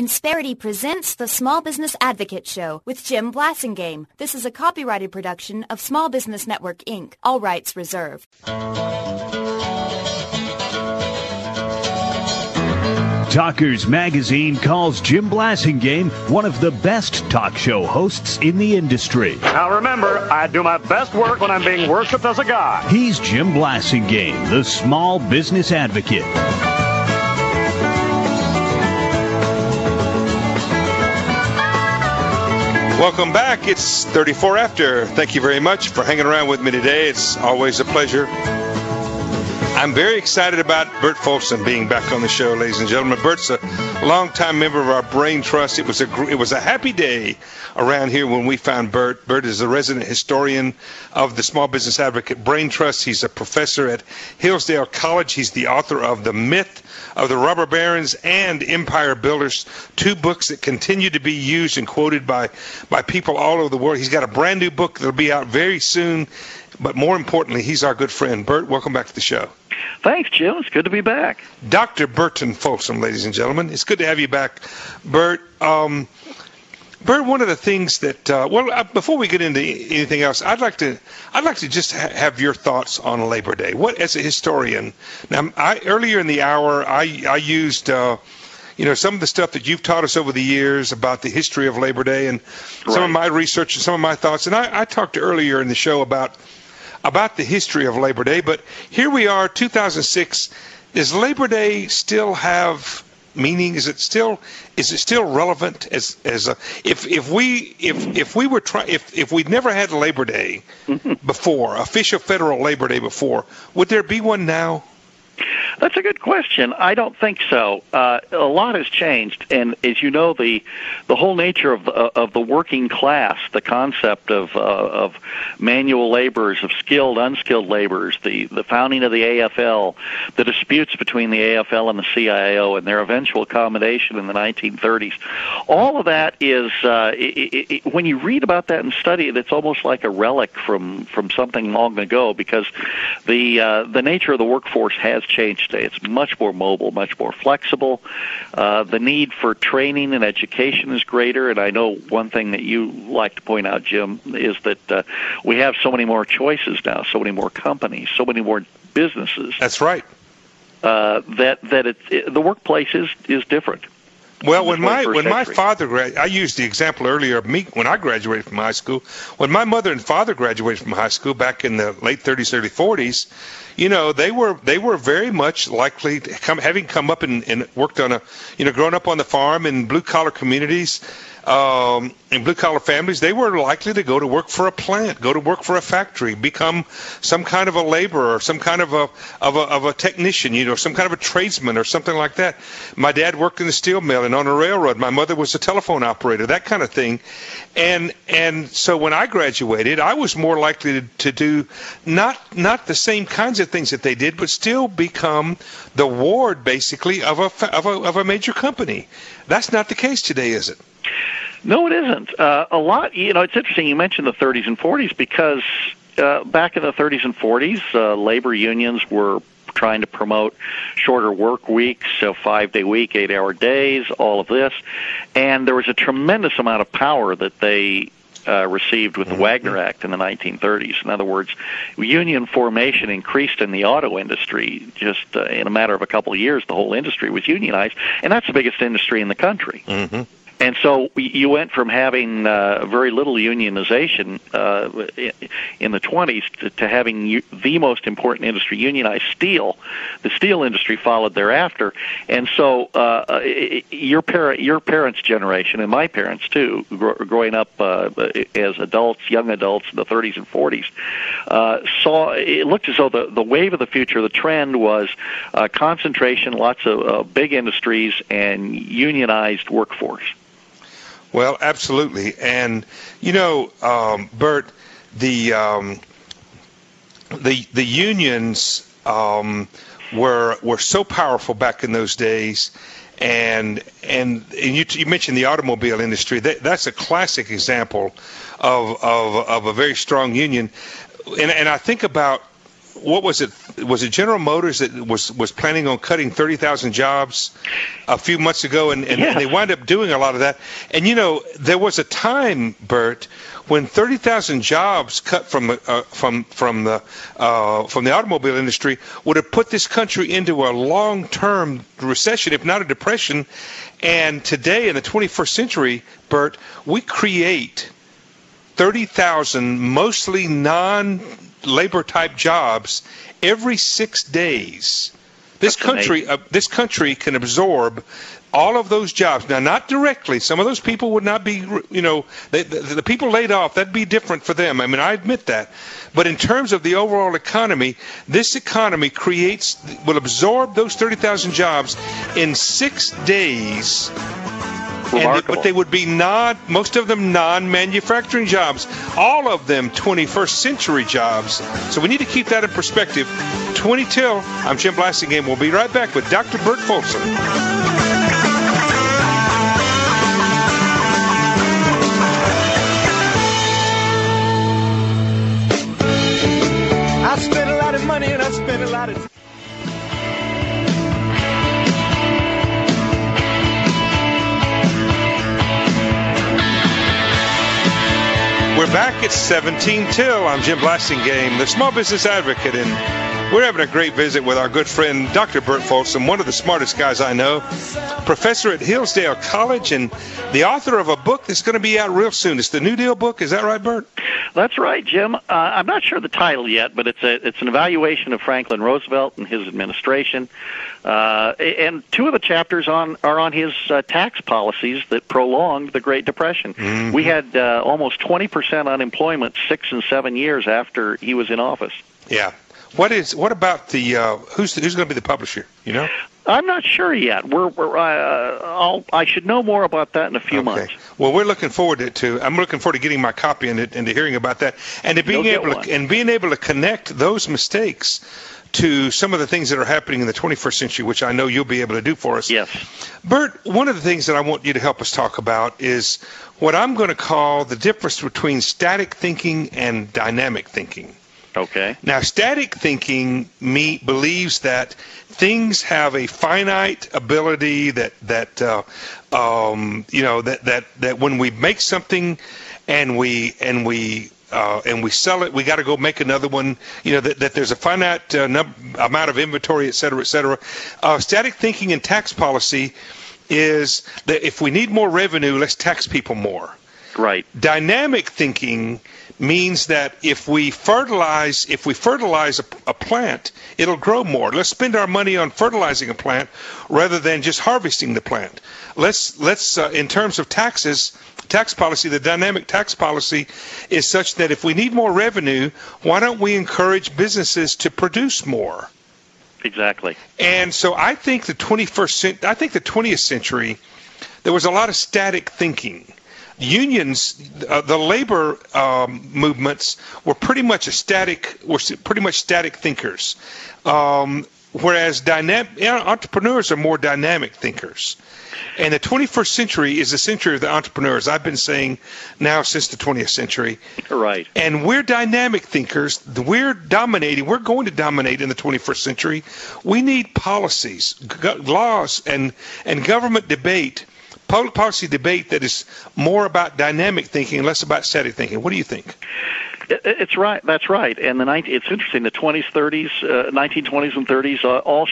Insperity presents the Small Business Advocate Show with Jim Blasingame. This is a copyrighted production of Small Business Network, Inc. All rights reserved. Talkers Magazine calls Jim Blasingame one of the best talk show hosts in the industry. Now remember, I do my best work when I'm being worshipped as a god. He's Jim Blasingame, the Small Business Advocate. Welcome back. It's 34 after. Thank you very much for hanging around with me today. It's always a pleasure. I'm very excited about Bert Folsom being back on the show, ladies and gentlemen. Bert's a longtime member of our Brain Trust. It was a happy day around here when we found Bert. Bert is the resident historian of the Small Business Advocate Brain Trust. He's a professor at Hillsdale College. He's the author of The Myth of the Robber Barons and Empire Builders, two books that continue to be used and quoted by people all over the world. He's got a brand new book that'll be out very soon. But more importantly, he's our good friend. Bert, welcome back to the show. Thanks, Jim. It's good to be back. Dr. Burton Folsom, ladies and gentlemen. It's good to have you back, Bert. Bert, one of the things that, before we get into anything else, I'd like to just have your thoughts on Labor Day. What, as a historian, now, earlier in the hour, I used, some of the stuff that you've taught us over the years about the history of Labor Day and some of my research and some of my thoughts. And I talked earlier in the show about the history of Labor Day, but here we are, 2006. Does Labor Day still have meaning? Is it still relevant? If we'd never had Labor Day before, official federal Labor Day before, would there be one now? That's a good question. I don't think so. A lot has changed, and as you know, the whole nature of the working class, the concept of manual laborers, of skilled, unskilled laborers, the founding of the AFL, the disputes between the AFL and the CIO, and their eventual accommodation in the 1930s. All of that is, when you read about that and study it, it's almost like a relic from something long ago, because the nature of the workforce has changed today. It's much more mobile, much more flexible. The need for training and education is greater, and I know one thing that you like to point out, Jim, is that we have so many more choices now, so many more companies, so many more businesses. That's right. The workplace is different. Well, when my father I used the example earlier of me when I graduated from high school. When my mother and father graduated from high school back in the late 30s, early 40s, they were very much likely, having come up and worked on grown up on the farm in blue collar communities, in blue collar families, they were likely to go to work for a plant, go to work for a factory, become some kind of a laborer, some kind of a technician, some kind of a tradesman or something like that. My dad worked in the steel mill and on a railroad. My mother was a telephone operator, that kind of thing. And so when I graduated, I was more likely to do not the same kinds of things that they did, but still become the ward, basically, of a major company. That's not the case today, is it? No, it isn't. A lot, it's interesting you mentioned the 30s and 40s, because back in the 30s and 40s, labor unions were trying to promote shorter work weeks, so 5-day week, 8-hour days, all of this. And there was a tremendous amount of power that they received with the Wagner Act in the 1930s. In other words, union formation increased in the auto industry. Just in a matter of a couple of years, the whole industry was unionized, and that's the biggest industry in the country. Mm-hmm. And so you went from having very little unionization in the 20s to having the most important industry unionized, steel. The steel industry followed thereafter. And so your parents' generation, and my parents too, growing up as adults, young adults in the 30s and 40s, saw it looked as though the wave of the future, the trend was concentration, lots of big industries, and unionized workforce. Well, absolutely. And, Bert, the unions were so powerful back in those days. And you mentioned the automobile industry. That's a classic example of a very strong union. And I think about, what was it, was it General Motors that was planning on cutting 30,000 jobs a few months ago, and they wound up doing a lot of that. And there was a time, Bert, when 30,000 jobs cut from the automobile industry would have put this country into a long-term recession, if not a depression. And today, in the 21st century, Bert, we create 30,000 mostly non-labor type jobs every 6 days. This country can absorb all of those jobs. Now, not directly. Some of those people would not be, the people laid off, that'd be different for them. I mean, I admit that. But in terms of the overall economy, this economy will absorb those 30,000 jobs in 6 days. But they would be most of them non-manufacturing jobs, all of them 21st century jobs. So we need to keep that in perspective. 20 till, I'm Jim Blasingame. We'll be right back with Dr. Bert Folsom. I spent a lot of money and I spent a lot of... We're back at 17 till. I'm Jim Blasingame, the Small Business Advocate, and we're having a great visit with our good friend, Dr. Bert Folsom, one of the smartest guys I know, professor at Hillsdale College, and the author of a book that's going to be out real soon. It's the New Deal book. Is that right, Bert? That's right, Jim. I'm not sure the title yet, but it's an evaluation of Franklin Roosevelt and his administration. And two of the chapters are on his tax policies that prolonged the Great Depression. Mm-hmm. We had almost 20% unemployment 6 and 7 years after he was in office. Yeah. What about the who's going to be the publisher? You know? I'm not sure yet. I should know more about that in a few months. Well, we're looking forward I'm looking forward to getting my copy and to hearing about that, and to being able to connect those mistakes to some of the things that are happening in the 21st century, which I know you'll be able to do for us. Yes. Bert, one of the things that I want you to help us talk about is what I'm going to call the difference between static thinking and dynamic thinking. Okay. Now, static thinking believes that things have a finite ability that when we make something and we sell it, we got to go make another one. That there's a finite amount of inventory, et cetera, et cetera. Static thinking in tax policy is that if we need more revenue, let's tax people more. Right. Dynamic thinking means that if we fertilize a plant, it'll grow more. Let's spend our money on fertilizing a plant rather than just harvesting the plant. Let's in terms of tax policy, the dynamic tax policy is such that if we need more revenue, why don't we encourage businesses to produce more? Exactly. And so I think the 20th century, there was a lot of static thinking. Unions, the labor movements were pretty much static thinkers, whereas entrepreneurs are more dynamic thinkers. And the 21st century is the century of the entrepreneurs. I've been saying now since the 20th century. Right. And we're dynamic thinkers. We're dominating. We're going to dominate in the 21st century. We need policies, laws, and government debate. Public policy debate that is more about dynamic thinking and less about static thinking. What do you think? It's right. That's right. And it's interesting. The 20s, 30s, 1920s, and 30s all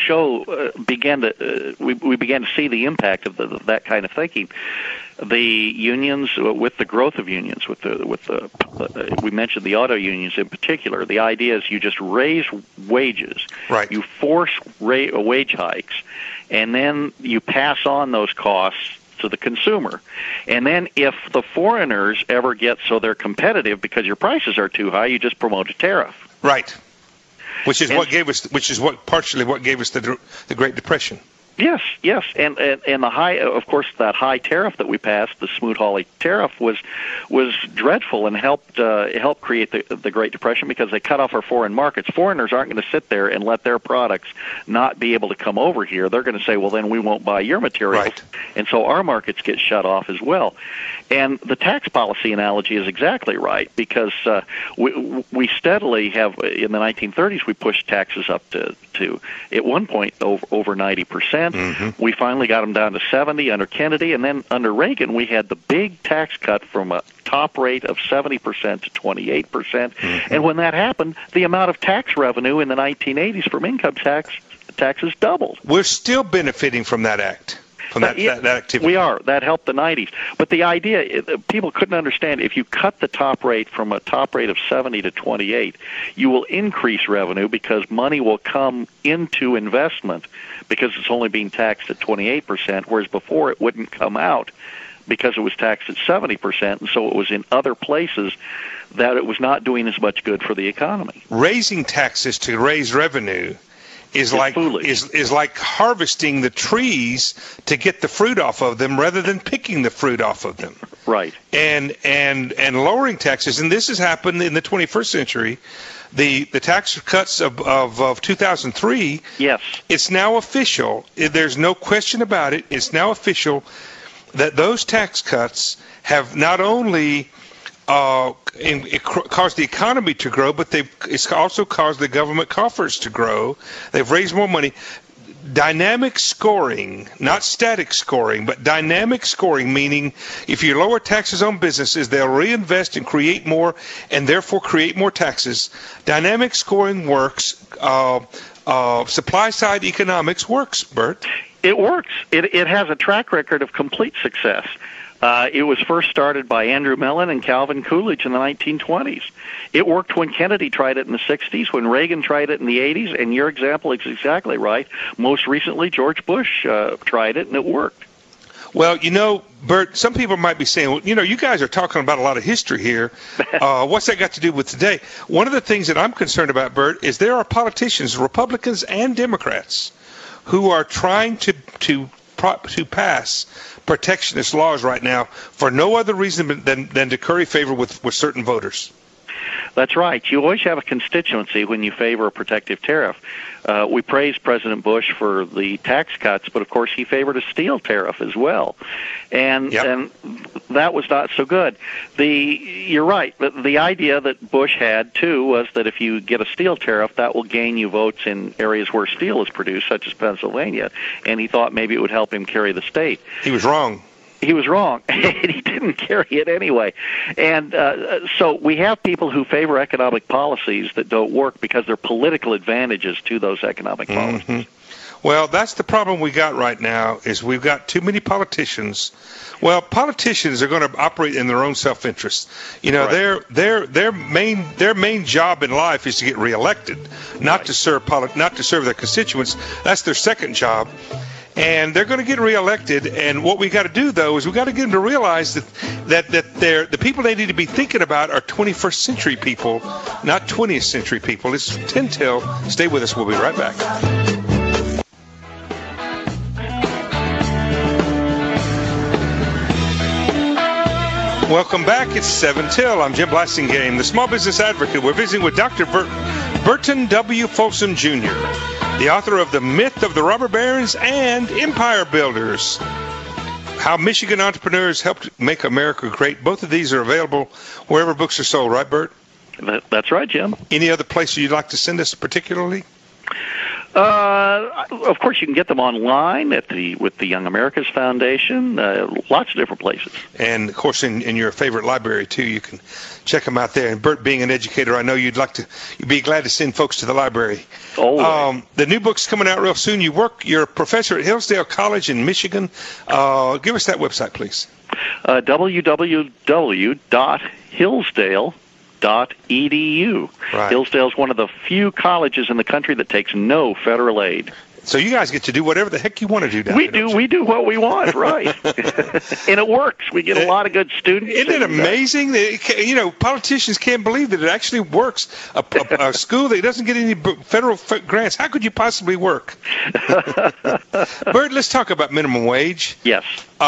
we began to see the impact of that kind of thinking. The unions, with the growth of unions, we mentioned the auto unions in particular. The idea is you just raise wages, right? You force wage hikes, and then you pass on those costs to the consumer. And then if the foreigners ever get so they're competitive because your prices are too high, you just promote a tariff. Right. Partially what gave us the Great Depression. Yes, and the high, of course, that high tariff that we passed, the Smoot-Hawley tariff, was dreadful and helped create the Great Depression because they cut off our foreign markets. Foreigners aren't going to sit there and let their products not be able to come over here. They're going to say, well, then we won't buy your materials, right. And so our markets get shut off as well. And the tax policy analogy is exactly right because we steadily have, in the 1930s, we pushed taxes up to at one point over 90%. Mm-hmm. We finally got them down to 70 under Kennedy, and then under Reagan, we had the big tax cut from a top rate of 70% to 28%. Mm-hmm. And when that happened, the amount of tax revenue in the 1980s from income taxes doubled. We're still benefiting from that act. From that activity. We are. That helped the 90s. But the idea, people couldn't understand, if you cut the top rate from a top rate of 70 to 28, you will increase revenue because money will come into investment because it's only being taxed at 28%, whereas before it wouldn't come out because it was taxed at 70%, and so it was in other places that it was not doing as much good for the economy. Raising taxes to raise revenue is like harvesting the trees to get the fruit off of them rather than picking the fruit off of them. Right. And lowering taxes, and this has happened in the 21st century. The tax cuts of 2003. Yes. It's now official. There's no question about it. It's now official that those tax cuts have not only it caused the economy to grow, but it's also caused the government coffers to grow. They've raised more money. Dynamic scoring, not static scoring, but dynamic scoring, meaning if you lower taxes on businesses, they'll reinvest and create more, and therefore create more taxes. Dynamic scoring works. Supply-side economics works, Bert. It works. It has a track record of complete success. It was first started by Andrew Mellon and Calvin Coolidge in the 1920s. It worked when Kennedy tried it in the 60s, when Reagan tried it in the 80s, and your example is exactly right. Most recently, George Bush tried it, and it worked. Well, Bert, some people might be saying, well, you guys are talking about a lot of history here. What's that got to do with today? One of the things that I'm concerned about, Bert, is there are politicians, Republicans and Democrats, who are trying to pass protectionist laws right now for no other reason than to curry favor with certain voters. That's right. You always have a constituency when you favor a protective tariff. We praised President Bush for the tax cuts, but of course he favored a steel tariff as well, and that was not so good. You're right. The idea that Bush had too was that if you get a steel tariff, that will gain you votes in areas where steel is produced, such as Pennsylvania, and he thought maybe it would help him carry the state. He was wrong. He was wrong, and he didn't carry it anyway. And so we have people who favor economic policies that don't work because there are political advantages to those economic policies. Mm-hmm. Well, that's the problem we got right now is we've got too many politicians. Well, politicians are going to operate in their own self-interest. Right. Their main job in life is to get reelected, not to serve their constituents. That's their second job. And they're going to get reelected. And what we got to do, though, is we got to get them to realize that the people they need to be thinking about are 21st century people, not 20th century people. It's 10 till. Stay with us. We'll be right back. Welcome back. It's 7 till. I'm Jim Blasingame, the Small Business Advocate. We're visiting with Dr. Burton W. Folsom Jr., the author of The Myth of the Robber Barons and Empire Builders, How Michigan Entrepreneurs Helped Make America Great. Both of these are available wherever books are sold, right, Bert? That's right, Jim. Any other places you'd like to send us particularly? Of course, you can get them online with the Young Americas Foundation, lots of different places. And, of course, in your favorite library, too, you can check them out there. And, Bert, being an educator, I know you'd be glad to send folks to the library. The new book's coming out real soon. You're a professor at Hillsdale College in Michigan. Give us that website, please. www.hillsdale.edu. Right. Hillsdale is one of the few colleges in the country that takes no federal aid. So you guys get to do whatever the heck you want to do down there. We do what we want, right? And it works. We get a lot of good students. Isn't it amazing? Politicians can't believe that it actually works. A school that doesn't get any federal grants. How could you possibly work? Bert, let's talk about minimum wage. Yes.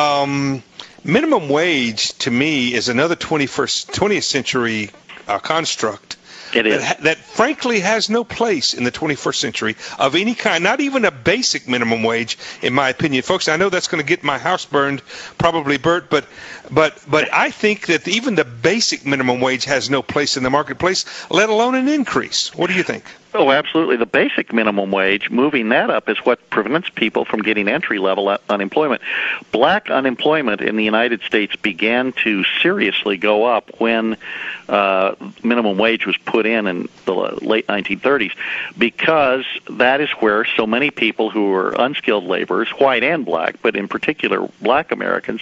Minimum wage, to me, is another 20th century construct. It is. That frankly has no place in the 21st century of any kind, not even a basic minimum wage, in my opinion. Folks, I know that's going to get my house burned, probably, Bert, but I think that even the basic minimum wage has no place in the marketplace, let alone an increase. What do you think? Oh, absolutely. The basic minimum wage, moving that up is what prevents people from getting entry-level unemployment. Black unemployment in the United States began to seriously go up when minimum wage was put in the late 1930s, because that is where so many people who were unskilled laborers, white and black, but in particular black Americans,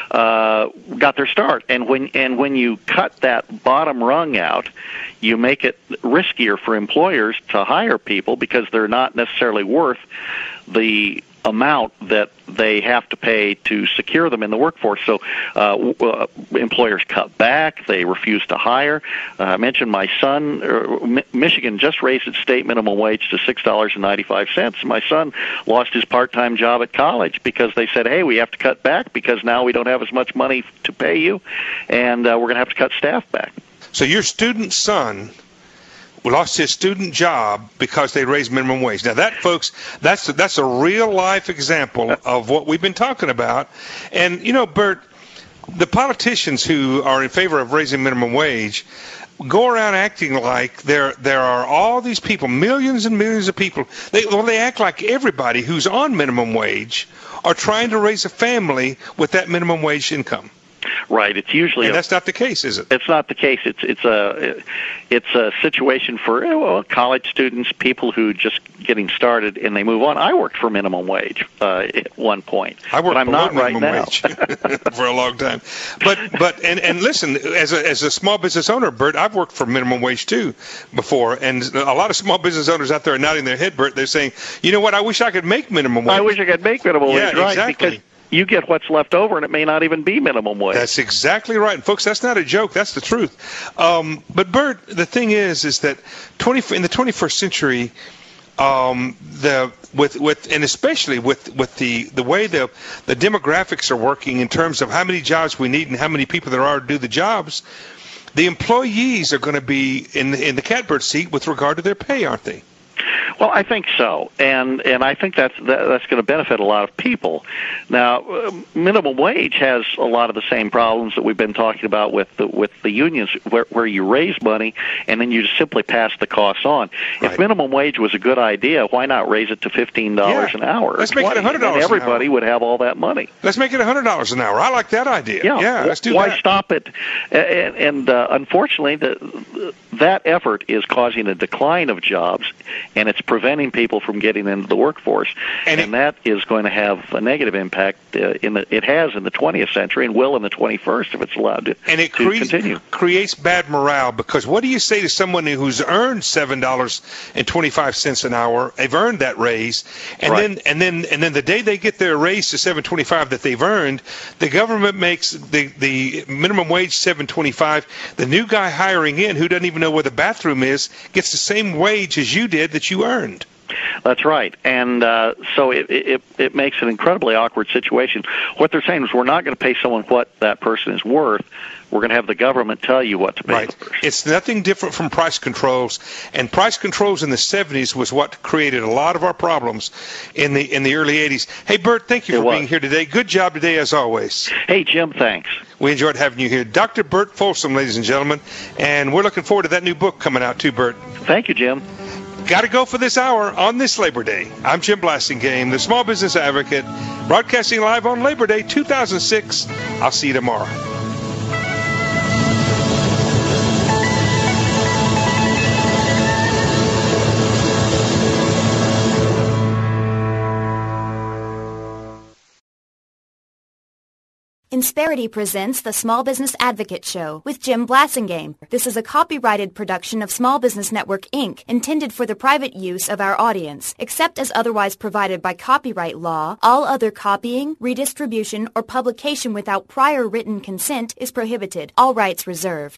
got their start. And when you cut that bottom rung out, you make it riskier for employers to hire people because they're not necessarily worth the amount that they have to pay to secure them in the workforce. So employers cut back. They refuse to hire. I mentioned my son. Michigan just raised its state minimum wage to $6.95. My son lost his part-time job at college because they said, hey, we have to cut back because now we don't have as much money to pay you, and we're going to have to cut staff back. So your student son lost his student job because they raised minimum wage. Now that, folks, that's a real-life example of what we've been talking about. And, Bert, the politicians who are in favor of raising minimum wage go around acting like there are all these people, millions and millions of people. They act like everybody who's on minimum wage are trying to raise a family with that minimum wage income. Right. It's usually that's not the case, is it? It's not the case. It's a situation for college students, people who just getting started and they move on. I worked for minimum wage at one point. I worked but I'm for not right minimum now. wage for a long time. But listen, as a small business owner, Bert, I've worked for minimum wage too before, and a lot of small business owners out there are nodding their head, Bert. They're saying, you know what? I wish I could make minimum wage. I wish I could make minimum wage, right? Exactly. Because you get what's left over, and it may not even be minimum wage. That's exactly right. And folks, that's not a joke. That's the truth. But, Bert, the thing is that in the 21st century, and especially with the way the demographics are working in terms of how many jobs we need and how many people there are to do the jobs, the employees are going to be in the catbird seat with regard to their pay, aren't they? Well, I think so, and I think that's going to benefit a lot of people. Now, minimum wage has a lot of the same problems that we've been talking about with the unions, where you raise money and then you just simply pass the costs on. Right. If minimum wage was a good idea, why not raise it to $15 an hour? Let's make it $100 an hour. Everybody would have all that money. Let's make it $100 an hour. I like that idea. Yeah, let's do that. Why stop it? And unfortunately, that effort is causing a decline of jobs, and it's preventing people from getting into the workforce, and that is going to have a negative impact. It has in the 20th century and will in the 21st if it's allowed to. And it continue. Creates bad morale, because what do you say to someone who's earned $7.25 an hour? They've earned that raise, and then the day they get their raise to $7.25 that they've earned, the government makes the minimum wage $7.25. The new guy hiring in, who doesn't even know where the bathroom is, gets the same wage as you did that you earned. That's right, and so it makes an incredibly awkward situation. What they're saying is we're not going to pay someone what that person is worth. We're going to have the government tell you what to pay. Right. It's nothing different from price controls, and price controls in the 70s was what created a lot of our problems in the early 80s. Hey, Bert, thank you for being here today. Good job today, as always. Hey, Jim, thanks. We enjoyed having you here. Dr. Bert Folsom, ladies and gentlemen, and we're looking forward to that new book coming out too, Bert. Thank you, Jim. Got to go for this hour on this Labor Day. I'm Jim Blasingame, the Small Business Advocate, broadcasting live on Labor Day 2006. I'll see you tomorrow. In Insperity presents the Small Business Advocate Show with Jim Blasingame. This is a copyrighted production of Small Business Network, Inc., intended for the private use of our audience. Except as otherwise provided by copyright law, all other copying, redistribution, or publication without prior written consent is prohibited. All rights reserved.